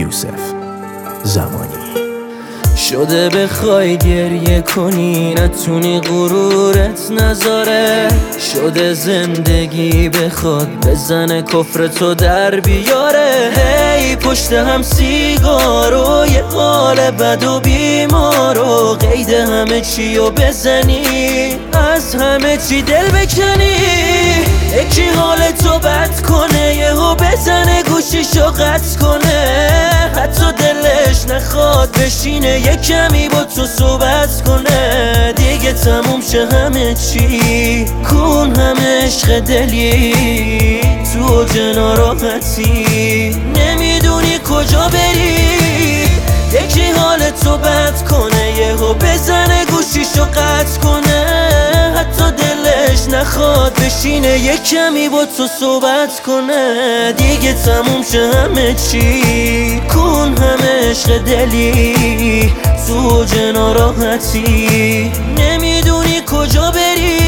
یوسف زمانی. شده بخوای گریه کنی نتونی غرورت نذاره، شده زندگی بخواد بزنه کفر تو در بیاره. هی پشت هم سیگار و یه حال بد و بیمار و قید همه چی رو بزنی، از همه چی دل بکنی. یکی حال تو بد کنه یهو بزنه گوشیشو قطع کنه، حتی دلش نخواد بشینه یه کمی با تو صحبت کنه. دیگه تموم شه همه چی، کن همه عشق دلی تو اوج ناراحتی، نمیدونی کجا بری. یکی حال تو بد کنه یهو بزنه گوشیشو قطع کنه، حتی دلش نخواد بشینه یه کمی با تو صحبت کنه. دیگه تموم شه همه چی، کن همه عشق دلی تو اوج ناراحتی، نمیدونی کجا بری.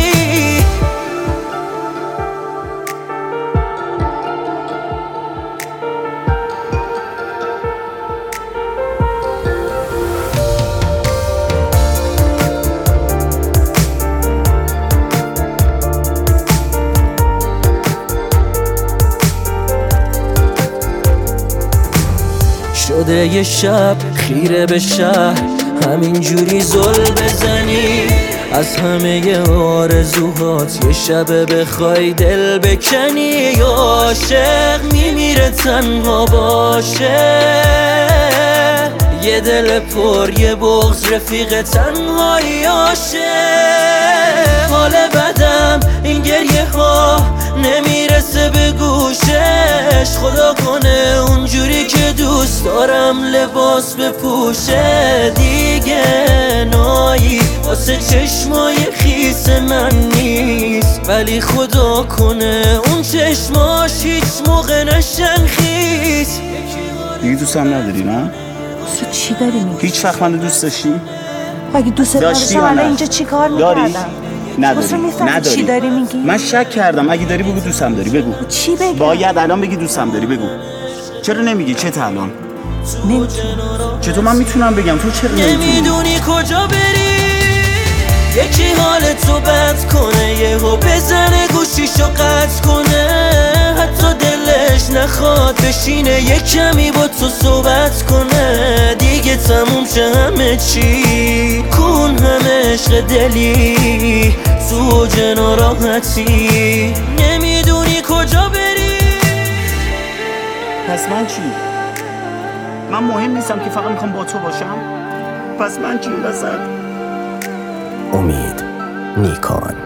شده یه شب خیره به شهر همینجوری زل بزنی، از همه آرزوهات یه شب بخوای دل بکنی. یا عاشق میمیره تنها باشه، یه دل پر یه بغض رفیق تنهایی آشه. حال بدم این گریه ها نمیرسه به گوشش، خدا کنه اونجوری که دوست دارم لباس بپوشه. دیگه نایی واسه چشمای خیس من نیست، ولی خدا کنه اون چشماش هیچ موقع نشن خیس. دیگه دوست هم نداری نه؟ تو چی داری میگی؟ هیچ وقت من دوست داشتی؟ اگه دوست داشتی الان اینجا چی کار میکردم؟ نداری. چی داری میگی؟ من شک کردم، اگه داری بگو دوستم داری، بگو. چی بگم؟ باید الان بگی دوستم داری، بگو. چرا نمیگی؟ چه الان؟ نمیتونم. چطور من میتونم بگم؟ تو چرا نمیدونی کجا بری. یکی حال تو بد کنه یهو بزنه گوشیشو قطع کنه، حتی دلش نخواد بشینه یه کمی با تو صحبت کنه. دیگه تموم شه همه چی، کن همه عشق دلی تو اوج ناراحتی، نمیدونی کجا بری. پس من چی؟ من مهم نیستم که فقط میخوام با تو باشم؟ پس من چی این وسط؟ امید نیکان.